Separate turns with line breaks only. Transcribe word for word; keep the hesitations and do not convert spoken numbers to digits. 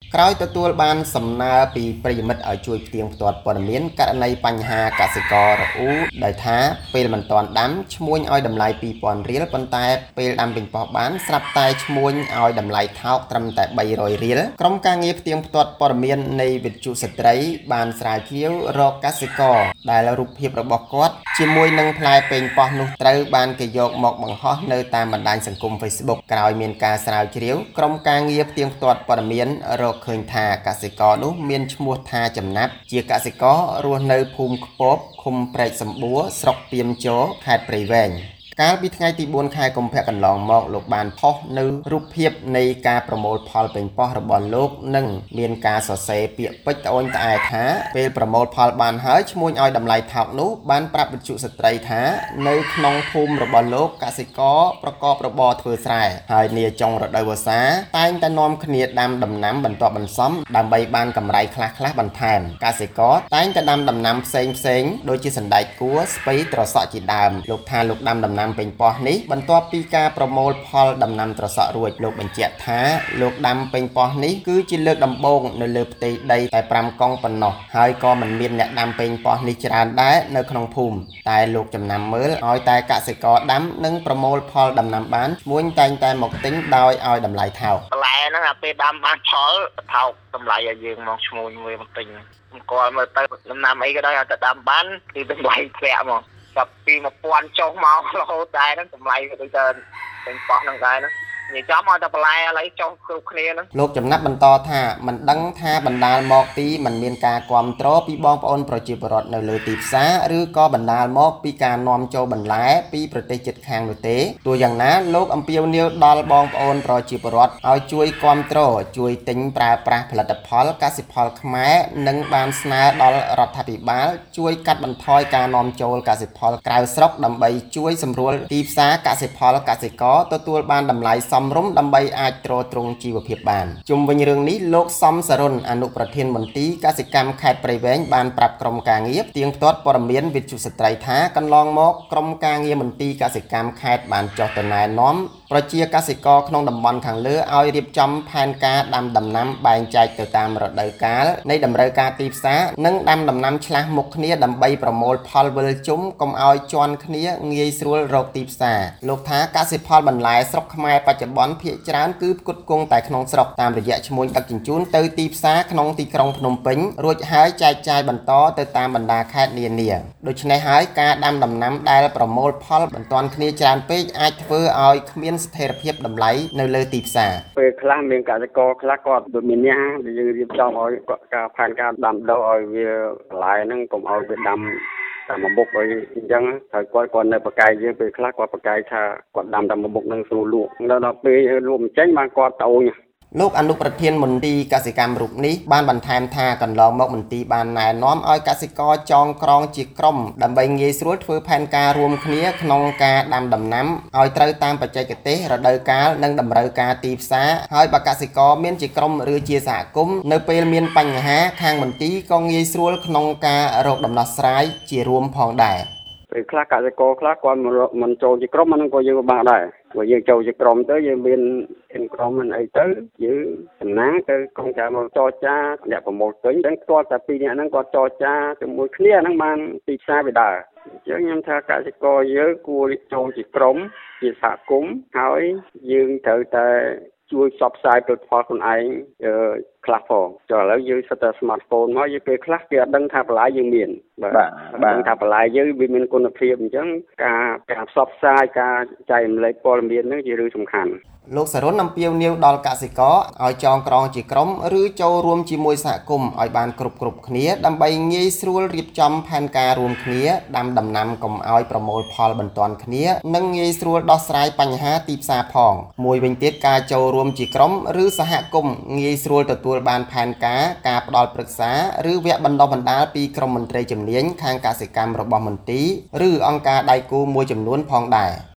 ក្រោយទទួលបានសំណើពីប្រិយមិត្តឲ្យជួយផ្ទៀងផ្ទាត់ព័ត៌មានករណីបញ្ហាកសិកររអ៊ូដោយថាពេលមិនទាន់ដាំឈ្មួញឲ្យតម្លៃពីរពាន់រៀលប៉ុន្តែពេលដាំពេញប៉ោះបានស្រាប់តែឈ្មួញឲ្យតម្លៃថោកត្រឹមតែបីរយរៀលក្រុមការងារផ្ទៀងផ្ទាត់ព័ត៌មាននៃវិទ្យុស្ត្រីបានស្រាវជ្រាវរកកសិករដែលរូបភាពរបស់គាត់ជាមួយនឹងផ្លែពេញប៉ោះនោះត្រូវបានគេយកមកបង្ហោះនៅតាមបណ្ដាញសង្គម Facebook ក្រោយមានការស្រាវជ្រាវក្រុមការងារផ្ទៀងផ្ទាត់ព័ត៌មានរកឃើញថាកសិករនោះមានឈ្មោះថាចំណាប់ជាកសិកររស់នៅភូមិខ្ពបឃុំព្រែកសម្បួរស្រុកពាមជរខេត្តព្រៃវែងកាលពីថ្ងៃទីបួនខែកុម្ភៈកន្លងមកលោកបានផុសនៅរូបភាពនៃការប្រមូលផលពេញប៉ោះរបស់លោកនិងមានការសរសេរពាក្យពេចន៍ត្អូញត្អែថាពេលប្រមូលផលបានហើយឈ្មួញឲ្យតម្លៃថោកនោះបានប្រាប់វិទ្យុស្ត្រីថានៅក្នុងភូមិរបស់លោកកសិករប្រកបរបរធ្វើស្រែហើយនាចុងរដូវវស្សាតែងតែនាំគ្នាដាំដំណាំបន្ទាប់បន្សំដើម្បីបានកម្រៃខ្លះៗបន្ថែមកសិករតែងតែដាំដំណាំផ្សេងផ្សេងដូចជាសណ្តែកគួរស្ពៃត្រសក់ជាដើមលោកថាលោកដាំដំណាំពេញប៉ោះនេះបន្ទាប់ពីការប្រមូលផលដំណាំត្រសក់រួចលោកបញ្ជាក់ថាលោកដាំពេញប៉ោះនេះគឺជាលើកដំបូងនៅលើផ្ទៃដីតែប្រាំកុងប៉ុណ្ណោះហើយក៏មិនមានអ្នកដាំពេញប៉ោះនេះច្រើនដែរនៅក្នុងភូមិតែលោកចំណាំមើលឲ្យតែកសិករដាំនិងប្រមូលផលដំណាំបានឈ្មួញតែងតែមកទិញដោយឲ្យតម្លៃថោក
បន្លែហ្នឹងអាពេលដាំបានផលថោកតម្លៃឲ្យយើងមកឈ្មួញមួយមកទិញអង្គមើលទៅដំណាំអីក៏ដោយឲ្យតែដាំបានគឺតម្លៃធ្លាក់មកចាប់ពីmộtពាន់ចុះមករហូតដែរហ្នឹងតម្លៃវាដូចទៅពេញប៉ោះហ្នឹងដែរហ្នឹងនិយាយចំឲ្យតែបន្លែឥឡូវចុះគ្រប់គ្នាហ្នឹង
លោកចំណាប់បន្តថាមិនដឹងថាបណ្ដាលមកពីមិនមានការគាំទ្រពីបងប្អូនប្រជាពលរដ្ឋនៅលើទីផ្សារឬក៏បណ្ដាលមកពីការនាំចូលបន្លែពីប្រទេសជិតខាងនោះទេទោះយ៉ាងណាលោកអំពាវនាវដល់បងប្អូនប្រជាពលរដ្ឋឲ្យជួយគាំទ្រជួយទិញប្រើប្រាស់ផលិតផលកសិផលខ្មែរនិងបានស្នើដល់រដ្ឋាភិបាលជួយកាត់បន្ថយការនាំចូលកសិផលក្រៅស្រុកដើម្បីជួយសម្រួលទីផ្សារកសិផលកសិករទទួលបានតម្លៃសមរម្យដើម្បីអាចទ្រទ្រង់ជីវភាពបានជុំវិញរឿងនេះលោកសំសរុនអនុប្រធានមន្ទីរកសិកម្មខេត្តព្រៃវែងបានប្រាប់ក្រុមការងារផ្ទៀងផ្ទាត់ព័ត៌មានវិទ្យុស្ត្រីថាកន្លងមកក្រុមការងារមន្ទីរកសិកម្មខេត្តបានចុះទៅណែនាំប្រជាកសិករក្នុងតំបន់ខាងលើឲ្យរៀបចំផែនការដាំដំណាំបែងចែកទៅតាមរដូវកាលនៃតម្រូវការទីផ្សារនិងដាំដំណាំឆ្លាស់មុខគ្នាដើម្បីប្រមូលផលវិលជុំកុំឲ្យជន់គ្នាងាយស្រួលរកទីផ្សារលោកថាកសិផលបន្លែស្រុកខ្មែរបច្ចុប្បន្នភាគច្រើនគឺផ្គត់ផ្គង់តែក្នុងស្រុកតាមរយៈឈ្មួញដឹកជញ្ជូនទៅទីផ្សារក្នុងទីក្រុងភ្នំពេញរួចហើយចែកចាយបន្តទៅតាមបណ្ដាខេត្តនានាដូច្នេះហើយការដាំដំណាំដែលប្រមូលផលបន្ទាន់គ្នាច្រើនពេកអាចធ្វើឲ្យគ្មានស្ថិរភាពតម្លៃនៅលើទីផ្សារ
ពេលខ្លះមានកសិករខ្លះគាត់ដូចមានញ៉ាដែលយើងរៀបចំឲ្យការផែនការដាំដុះឲ្យវាបន្លែហ្នឹងកុំឲ្យវាដាំតាមមុខឲ្យអញ្ចឹងហើយគាត់គាត់នៅបកាយយើងពេលខ្លះគាត់បកាយថាគាត់ដាំតាមមុខនឹងស្រួលលក់ដល់ពេលលក់មិនចេញបានគាត់ត្អូញ
លោកអនុប្រធានមន្ទីរកសិកម្មរូបនេះបានបន្ថែមថាកន្លងមកមន្ទីរបានណែនាំឲ្យកសិករចងក្រងជាក្រុមដើម្បីងាយស្រួលធ្វើផែនការរួមគ្នាក្នុងការដាំដំណាំឲ្យត្រូវតាមបច្ចេកទេសរដូវកាលនិងតម្រូវការទីផ្សារហើយបើកសិករមានជាក្រុមឬជាសហគមន៍នៅពេលមានបញ្ហាខាងមន្ទីរក៏ងាយស្រួលក្នុងការរកដំណោះស្រាយជារួមផងដែរ
ពេលខ្លះកសិករខ្លះគាត់មិនចូលជាក្រុមហ្នឹងក៏យើងក៏បានដែរព្រោះយើងចូលជាក្រុមទៅយើងមានក្រុមមិនអីទៅយើងតំណាងទៅកងការមកចរចាអ្នកប្រមូលទិញទាំងគាត់តែពីរនាក់ហ្នឹងគាត់ចរចាជាមួយគ្នាហ្នឹងបានទីផ្សារវាដើរអញ្ចឹងខ្ញុំថាកសិករយើងគួរចូលជាក្រុមជាសហគមន៍ហើយយើងត្រូវតែជួយផ្សព្វផ្សាយផលិតផលខ្លួនឯងខ្លះផងចុះឥឡូវយើងសិតតែ smartphone មកយើងពេលខ្លះគេអត់ដឹងថាបន្លែយើងមានបាទដឹងថាបន្លែយើងវាមានគុណភាពអញ្ចឹងការការផ្សព្វផ្សាយការចែករំលែកព័ត៌មានហ្នឹងជារឿងសំខាន់
លោកសរុនអំពាវនាវដល់កសិករឲ្យចងក្រងជាក្រុមឬចូលរួមជាមួយសហគមន៍ឲ្យបានគ្រប់គ្រប់គ្នាដើម្បីងាយស្រួលរៀបចំផែនការរួមគ្នាដាំដំណាំកុំឲ្យប្រមូលផលបន្ទាន់គ្នានិងងាយស្រួលដោះស្រាយបញ្ហាទីផ្សារផងមួយវិញទៀតការចូលរួមជាក្រុមឬសហគមន៍ងាយស្រួលទទួលបានផែនការការផ្ដល់ប្រឹក្សាឬវគ្គបណ្ដុះបណ្ដាលពីក្រុមមន្ត្រីជំនាញខាងកសិកម្មរបស់មន្ទីរឬអង្គការដៃគូមួយចំនួនផងដែរ